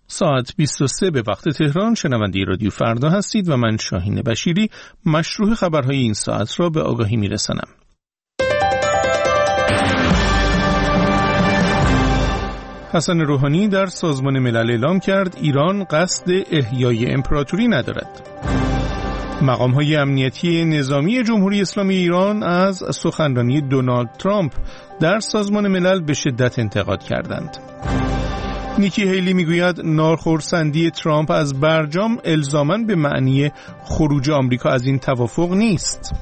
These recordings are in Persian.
ساعت 23 به وقت تهران شنونده رادیو فردا هستید و من شاهین بشیری مشروح خبرهای این ساعت را به آگاهی میرسانم. حسن روحانی در سازمان ملل اعلام کرد ایران قصد احیای امپراتوری ندارد. مقام‌های امنیتی نظامی جمهوری اسلامی ایران از سخنرانی دونالد ترامپ در سازمان ملل به شدت انتقاد کردند. نیکی هیلی میگوید ناخرسندی ترامپ از برجام الزاماً به معنی خروج آمریکا از این توافق نیست.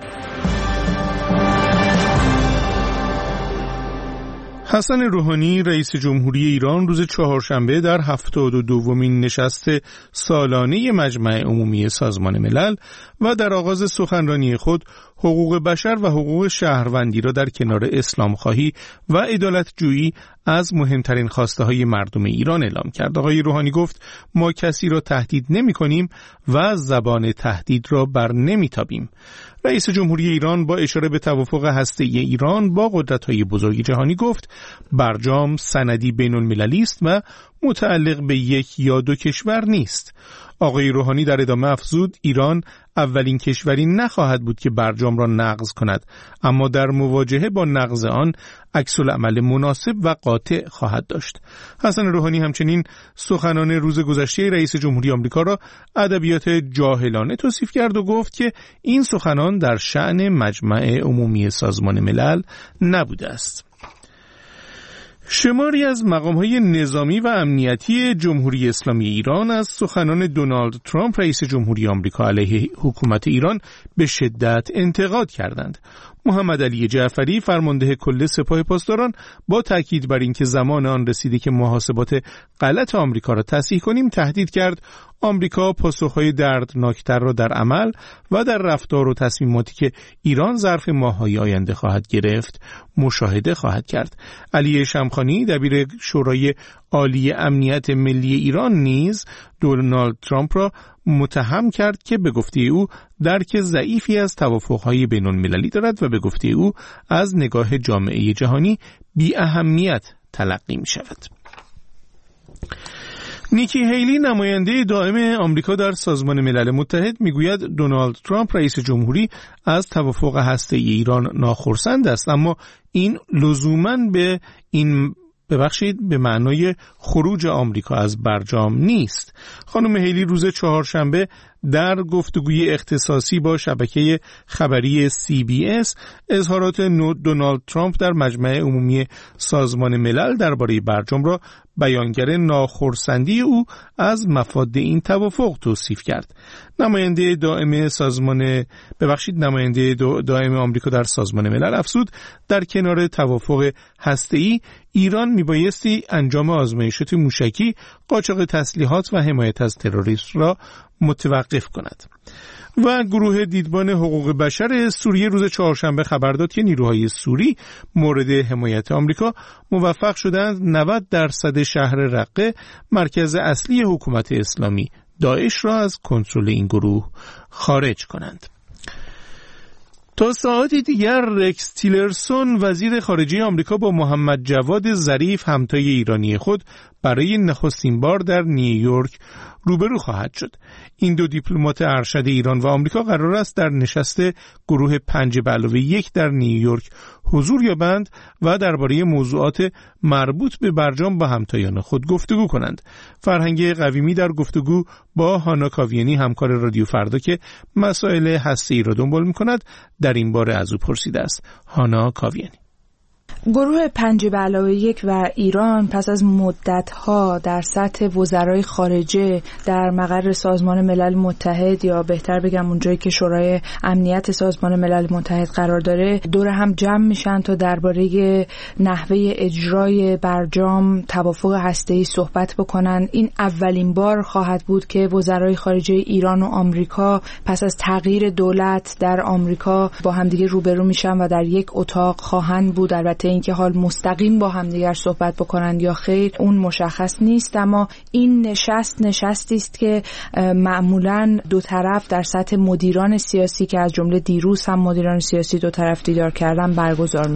حسن روحانی رئیس جمهوری ایران روز چهارشنبه در 72مین نشست سالانه مجمع عمومی سازمان ملل و در آغاز سخنرانی خود حقوق بشر و حقوق شهروندی را در کنار اسلام خواهی و عدالت جویی از مهمترین خواسته های مردم ایران اعلام کرد. آقای روحانی گفت ما کسی را تهدید نمی کنیم و زبان تهدید را بر نمی تابیم. رئیس جمهوری ایران با اشاره به توافق هسته‌ای ایران با قدرت‌های بزرگ جهانی گفت برجام سندی بین‌المللی است و متعلق به یک یا دو کشور نیست. آقای روحانی در ادامه افزود ایران اولین کشوری نخواهد بود که برجام را نقض کند، اما در مواجهه با نقض آن عکس‌العمل مناسب و قاطع خواهد داشت. حسن روحانی همچنین سخنان روز گذشته رئیس جمهوری آمریکا را ادبیات جاهلانه توصیف کرد و گفت که این سخنان در شأن مجمع عمومی سازمان ملل نبوده است. شماری از مقام‌های نظامی و امنیتی جمهوری اسلامی ایران از سخنان دونالد ترامپ رئیس جمهوری آمریکا علیه حکومت ایران به شدت انتقاد کردند. محمد علی جعفری فرمانده کل سپاه پاسداران با تاکید بر اینکه زمان آن رسیده که محاسبات غلط آمریکا را تصحیح کنیم تهدید کرد آمریکا پاسخهای دردناکتر را در عمل و در رفتار و تصمیماتی که ایران ظرف ماه‌های آینده خواهد گرفت مشاهده خواهد کرد. علی شمخانی دبیر شورای عالی امنیت ملی ایران نیز دونالد ترامپ را متهم کرد که به گفته او درک ضعیفی از توافق‌های بین‌المللی دارد و به گفته او از نگاه جامعه جهانی بی اهمیت تلقی می شود. نیکی هیلی نماینده دائم آمریکا در سازمان ملل متحد میگوید دونالد ترامپ رئیس جمهوری از توافق هسته‌ای ایران ناخرسند است، اما این لزوماً به معنای خروج آمریکا از برجام نیست. خانم هیلی روز چهارشنبه در گفتگوی اختصاصی با شبکه خبری CBS اظهارات دونالد ترامپ در مجمع عمومی سازمان ملل درباره برجام را بیانگر ناخرسندی او از مفاد این توافق توصیف کرد. نماینده دائم آمریکا در سازمان ملل افزود در کنار توافق هسته‌ای ایران میبایستی انجام آزمایشات موشکی، قاچاق تسلیحات و حمایت از تروریسم را متوقف کند. و گروه دیدبان حقوق بشر سوریه روز چهارشنبه خبر داد که نیروهای سوری مورد حمایت آمریکا موفق شدند 90% شهر رقه، مرکز اصلی حکومت اسلامی داعش را از کنترل این گروه خارج کنند. تا ساعتی دیگر رکس تیلرسون وزیر خارجه آمریکا با محمد جواد ظریف همتای ایرانی خود برای نخستین بار در نیویورک روبرو خواهد شد. این دو دیپلمات ارشد ایران و آمریکا قرار است در نشست گروه 5+1 در نیویورک حضور یابند و درباره موضوعات مربوط به برجام با همتایان خود گفتگو کنند. فرهنگ قویمی در گفتگو با هانا کاویانی همکار رادیو فردا که مسائل هسته‌ای را دنبال می‌کند در این باره از او پرسیده است. هانا کاویانی: گروه 5+1 و ایران پس از مدت‌ها در سطح وزرای خارجه در مقر سازمان ملل متحد، یا بهتر بگم اونجایی که شورای امنیت سازمان ملل متحد قرار داره، دور هم جمع میشن تا درباره نحوه اجرای برجام توافق هسته‌ای صحبت بکنن. این اولین بار خواهد بود که وزرای خارجه ایران و آمریکا پس از تغییر دولت در آمریکا با همدیگه روبرو میشن و در یک اتاق خواهند بود. البته اینکه حال مستقیم با همدیگر صحبت بکنند یا خیر اون مشخص نیست، اما این نشستی است که معمولاً دو طرف در سطح مدیران سیاسی که از جمله دیروز هم مدیران سیاسی دو طرف دیدار کردن برگزار میشه.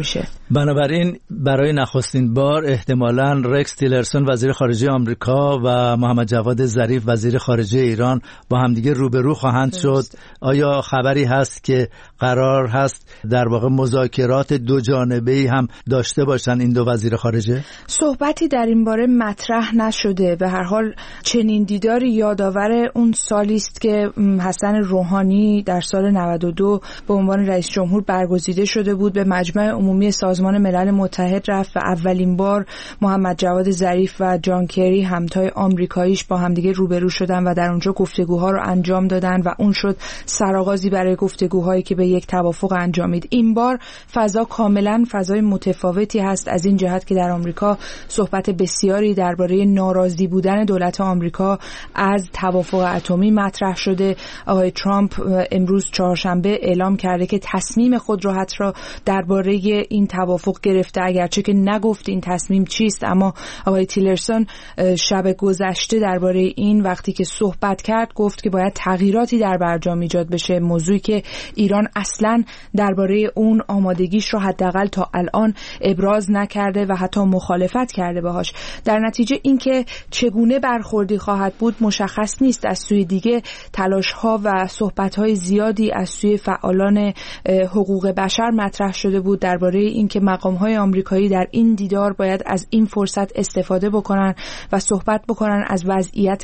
بنابراین برای نخستین بار احتمالاً رکس تیلرسون وزیر خارجه آمریکا و محمد جواد ظریف وزیر خارجه ایران با همدیگه روبرو خواهند شد. آیا خبری هست که قرار هست در واقع مذاکرات دو جانبه‌ای هم داشته باشن این دو وزیر خارجه؟ صحبتی در این باره مطرح نشده. به هر حال چنین دیداری یادآور اون سالی است که حسن روحانی در سال 92 به عنوان رئیس جمهور برگزیده شده بود، به مجمع عمومی سازمان ملل متحد رفت و اولین بار محمد جواد ظریف و جان کری همتای آمریکاییش با همدیگه روبرو شدن و در اونجا گفتگوها رو انجام دادن و اون شد سرآغازی برای گفتگوهایی که به یک توافق انجامید. این بار فضا کاملا فضای متفاوتی هست، از این جهت که در آمریکا صحبت بسیاری درباره ناراضی بودن دولت آمریکا از توافق اتمی مطرح شده. آقای ترامپ امروز چهارشنبه اعلام کرده که تصمیم خود را حتی درباره این توافق گرفته، اگرچه که نگفت این تصمیم چیست، اما آقای تیلرسون شب گذشته درباره این وقتی که صحبت کرد گفت که باید تغییراتی در برجام ایجاد بشه، موضوعی که ایران اصلاً درباره اون آمادگیش رو حداقل تا الان ابراز نکرده و حتی مخالفت کرده باهاش. در نتیجه اینکه چگونه برخوردی خواهد بود مشخص نیست. از سوی دیگه تلاش‌ها و صحبت‌های زیادی از سوی فعالان حقوق بشر مطرح شده بود درباره اینکه مقام‌های آمریکایی در این دیدار باید از این فرصت استفاده بکنن و صحبت بکنن از وضعیت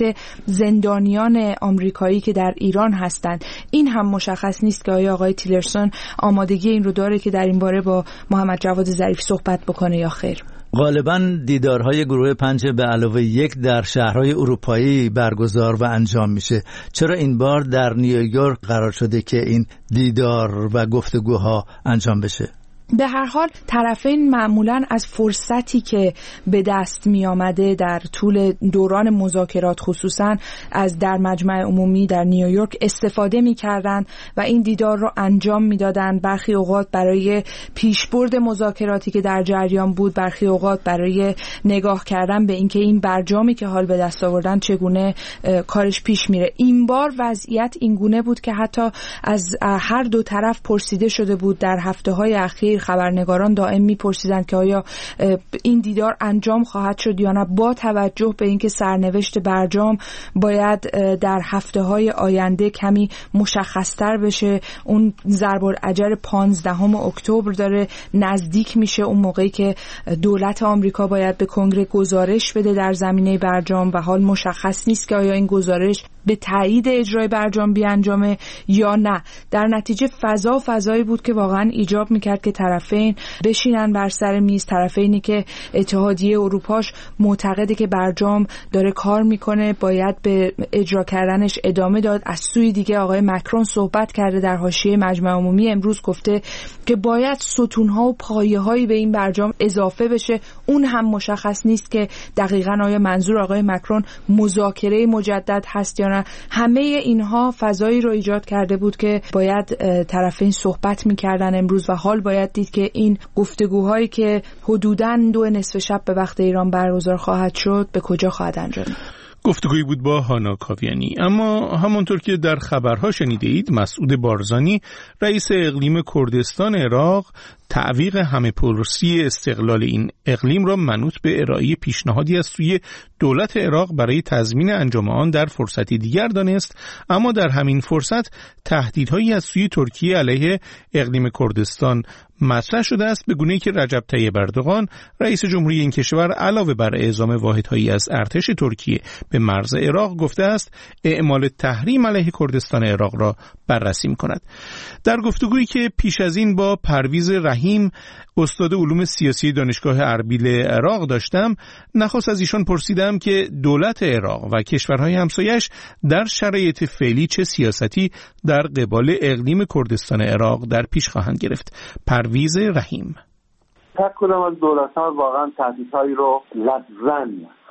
زندانیان آمریکایی که در ایران هستند. این هم مشخص نیست که آیا آقای تیلرسون آمادگی این رو داره که در این باره با محمد جواد ظریف صحبت بکنه یا خیر. غالباً دیدارهای گروه 5+1 در شهرهای اروپایی برگزار و انجام میشه. چرا این بار در نیویورک قرار شده که این دیدار و گفتگوها انجام بشه؟ به هر حال طرفین معمولاً از فرصتی که به دست می آمده در طول دوران مذاکرات خصوصاً از در مجمع عمومی در نیویورک استفاده می کردن و این دیدار رو انجام می دادن. برخی اوقات برای پیشبرد مذاکراتی که در جریان بود، برخی اوقات برای نگاه کردن به اینکه این برجامی که حال به دست آوردن چگونه کارش پیش میره. این بار وضعیت این گونه بود که حتی از هر دو طرف پرسیده شده بود. در هفته‌های اخیر خبرنگاران دائم میپرسیدند که آیا این دیدار انجام خواهد شد یا نه، با توجه به اینکه سرنوشت برجام باید در هفته‌های آینده کمی مشخص‌تر بشه. اون ضرب الاجل 15 اکتبر داره نزدیک میشه، اون موقعی که دولت آمریکا باید به کنگره گزارش بده در زمینه برجام و حال مشخص نیست که آیا این گزارش به تایید اجرای برجام بیانجامه یا نه. در نتیجه فضایی بود که واقعا ایجاب میکرد که طرفین بشینن بر سر میز، طرفینی که اتحادیه اروپاش معتقده که برجام داره کار میکنه باید به اجرا کردنش ادامه داد. از سوی دیگه آقای مکرون صحبت کرده در حاشیه مجمع عمومی امروز، گفته که باید ستونها و پایه‌هایی به این برجام اضافه بشه. اون هم مشخص نیست که دقیقاً آیا منظور آقای مکرون مذاکره مجدد هست یا نه. همه اینها فضایی رو ایجاد کرده بود که باید طرفین صحبت می‌کردن امروز و حال باید دید که این گفتگوهایی که حدوداً 2:30 شب به وقت ایران برگزار خواهد شد به کجا خواهد انجامید. گفتگویی بود با هانا کاویانی. اما همونطور که در خبرها شنیده اید، مسعود بارزانی رئیس اقلیم کردستان عراق تعویق همه پرسی استقلال این اقلیم را منوط به ارائه پیشنهادی از سوی دولت عراق برای تضمین انجام آن در فرصتی دیگر دانست، اما در همین فرصت تهدیدهایی از سوی ترکیه علیه اقلیم کردستان مطرح شده است، به گونه‌ای که رجب طیب اردوغان رئیس جمهوری این کشور علاوه بر اعزام واحدهایی از ارتش ترکیه به مرز عراق گفته است اعمال تحریم علیه کردستان عراق را بررسی می‌کند. در گفتگویی که پیش از این با پرویز رحیم استاد علوم سیاسی دانشگاه اربیل عراق داشتم، نخست از ایشان پرسیدم که دولت عراق و کشورهای همسایش در شرایط فعلی چه سیاستی در قبال اقلیم کردستان عراق در پیش خواهند گرفت. پرویز رحیم: هر کدام از دولت‌ها واقعا تهدیدهایی رو لفظاً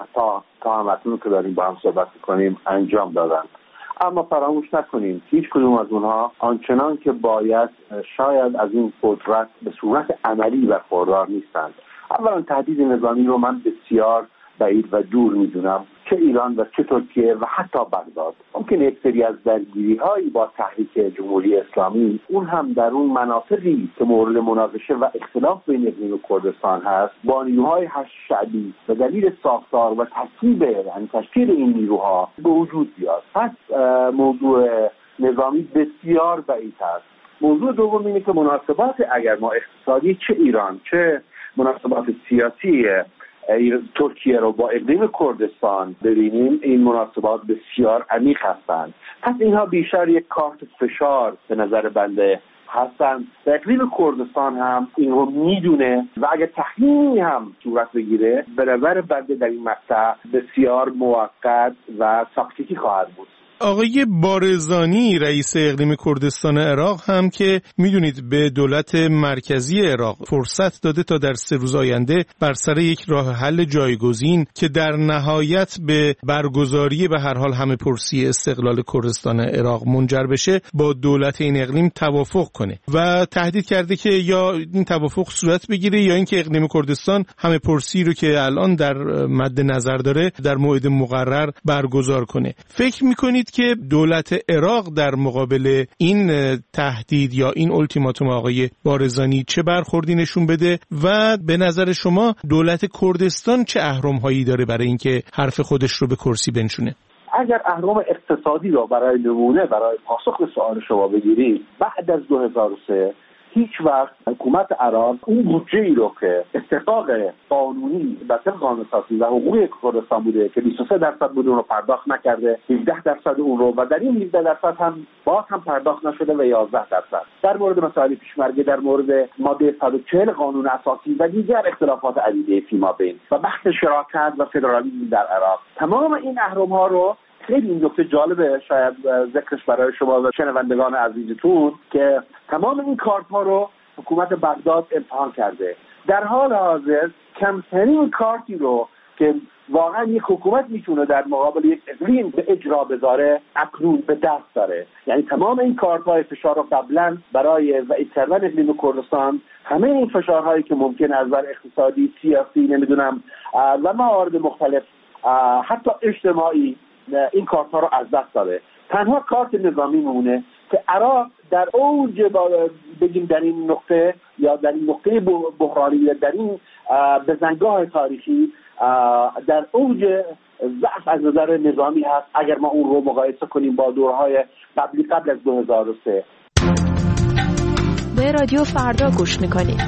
تا همکنون که داریم با هم صحبت می‌کنیم انجام دادن، اما فراموش نکنیم هیچ کدوم از اونها آنچنان که باید شاید از این قدرت به صورت عملی برخوردار نیستند. اولا تهدید نظامی رو من بسیار بعید و دور میدونم، چه ایران و چه ترکیه و حتی بغداد. ممکن یک سری از درگیری‌هایی با تحریک جمهوری اسلامی اون هم در اون مناطقی که مورد مناقشه و اختلاف بین اقلیم و کردستان هست با نیروهای حشد شعبی به دلیل ساختار و تشکیل این نیروها به وجود بیاد. پس موضوع نظامی بسیار بعید است. موضوع دوم اینه که مناسبات اگر ما اقتصادی چه ایران چه مناسبات سیاسی ترکیه رو با اقلیم کردستان ببینیم، این مناسبات بسیار عمیق هستند. پس اینها بیشتر یک کارت فشار به نظر بنده هستند و اقلیم کردستان هم این رو میدونه و اگر تحریمی هم صورت بگیره به نظر بنده در این مقطع بسیار موقت و تاکتیکی خواهد بود. آقای بارزانی رئیس اقلیم کردستان عراق هم که میدونید به دولت مرکزی عراق فرصت داده تا در 3 روز آینده بر سر یک راه حل جایگزین که در نهایت به برگزاری به هر حال همه پرسی استقلال کردستان عراق منجر بشه با دولت این اقلیم توافق کنه و تهدید کرده که یا این توافق صورت بگیره یا اینکه اقلیم کردستان همه پرسی رو که الان در مد نظر داره در موعد مقرر برگزار کنه. فکر میکنید که دولت عراق در مقابل این تهدید یا این التیماتوم آقای بارزانی چه برخوردی نشون بده و به نظر شما دولت کردستان چه اهرم‌هایی داره برای اینکه حرف خودش رو به کرسی بنشونه؟ اگر اهرم اقتصادی رو برای نمونه برای پاسخ به سوال شما بگیرید، بعد از 2003 هیچ وقت حکومت عراق اون بودجه‌ای رو که استحقاق قانونی و طبق قانون اساسی و حقوقی کردستان بوده که 23% بوده اون رو پرداخت نکرده، 17% اون رو و در این 17% هم باز هم پرداخت نشده و 11%. در مورد مسائل پیشمرگه، در مورد ماده 140 قانون اساسی و دیگر اختلافات عدیده فیما بین و بحث شراکت و فدرالیسم در عراق، تمام این اهرم‌ها رو خیلی این نکته جالبه شاید ذکرش برای شما و شنوندگان عزیزتون که تمام این کارت‌ها رو حکومت بغداد امتحان کرده. در حال حاضر کمترین کارتی رو که واقعا یک حکومت میتونه در مقابل یک اقلیم به اجرا بذاره اکنون به دست داره. یعنی تمام این کارت‌های فشار رو قبلا برای ضعیف کردن اقلیم کردستان، همه این فشارهایی که ممکن از نظر اقتصادی، سیاسی، نمیدونم و موارد مختلف حتی اجتماعی این کارت‌ها رو از دست داده. تنها کارت نظامی میمونه که عراق در اوج بگیم در این نقطه یا در این نقطه بحرانی یا در این بزنگاه تاریخی در اوج ضعف از نظر نظامی هست اگر ما اون رو مقایسه کنیم با دورهای قبل از 2003. به رادیو فردا گوش میکنید.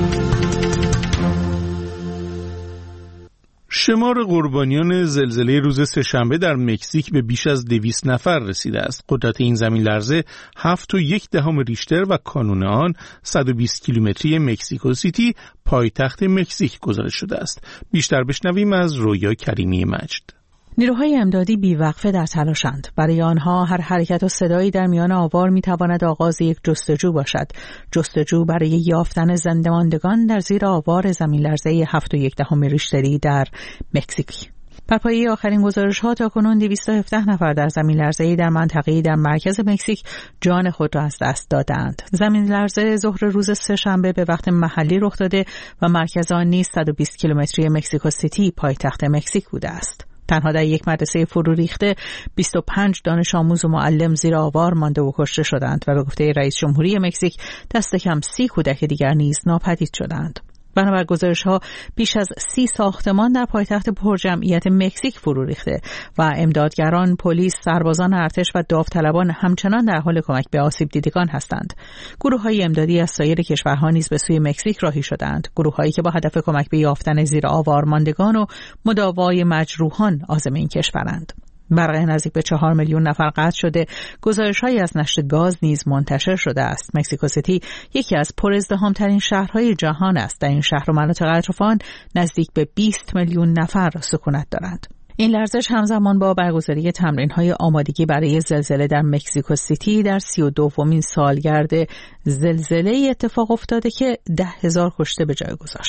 شمار قربانیان زلزله روز سه‌شنبه در مکزیک به بیش از 200 نفر رسیده است. قدرت این زمین لرزه 7.1 ریشتر و کانون آن 120 کیلومتری مکزیکو سیتی پایتخت مکزیک گزارش شده است. بیشتر بشنویم از رویا کریمی مجد. نیروهای امدادی بیوقفه در تلاشند. برای آنها هر حرکت و صدایی در میان آوار میتواند آغاز یک جستجو باشد. جستجو برای یافتن زنده‌ماندگان در زیر آوار زمین لرزه 7.1 ریشتری در مکزیک. بر پایه آخرین گزارش‌ها تاکنون 217 نفر در زمین لرزه‌ای در منطقه‌ای در مرکز مکزیک جان خود را از دست دادند. زمین لرزه ظهر روز سه‌شنبه به وقت محلی رخ داده و مرکز آن نیز 120 کیلومتری مکزیکو سیتی پایتخت مکزیک بوده است. تنها در یک مدرسه فرو ریخته 25 دانش آموز و معلم زیر آوار مانده و کشته شدند و به گفته رئیس جمهوری مکزیک دست کم 30 کودک دیگر نیز ناپدید شدند. بنابر گزارش‌ها بیش از 30 ساختمان در پایتخت پرجمعیت مکزیک فرو ریخته و امدادگران، پلیس، سربازان ارتش و داوطلبان همچنان در حال کمک به آسیب دیدگان هستند. گروه‌های امدادی از سایر کشورها نیز به سوی مکزیک راهی شدند، گروه‌هایی که با هدف کمک به یافتن زیر آوار ماندگان و مداوای مجروحان عازم این کشورند. برق نزدیک به 4 میلیون نفر قطع شده. گزارش‌هایی از نشت گاز نیز منتشر شده است. مکزیکو سیتی یکی از پرازدحام‌ترین شهرهای جهان است. در این شهر و مناطق اطراف آن نزدیک به 20 میلیون نفر سکونت دارند. این لرزش همزمان با برگزاری تمرین‌های آمادگی برای زلزله در مکزیکو سیتی در 32مین سالگرد زلزله اتفاق افتاده که 10,000 کشته به جای گذاشت.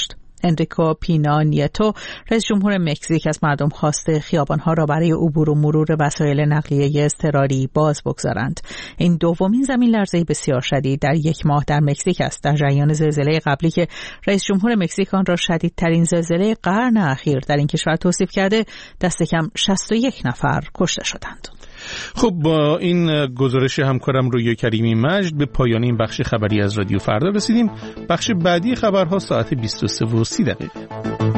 انریکو پینا نیتو رئیس جمهور مکزیک از مردم خواسته خیابان‌ها را برای عبور و مرور وسایل نقلیه اضطراری باز بگذارند. این دومین زمین‌لرزه بسیار شدید در یک ماه در مکزیک است، در جریان زلزله قبلی که رئیس جمهور مکزیک آن را شدیدترین زلزله قرن اخیر در این کشور توصیف کرده، دست کم 61 نفر کشته شدند. خب با این گزارش همکارم رویا کریمی مجد به پایان این بخش خبری از رادیو فردا رسیدیم. بخش بعدی خبرها ساعت 23:30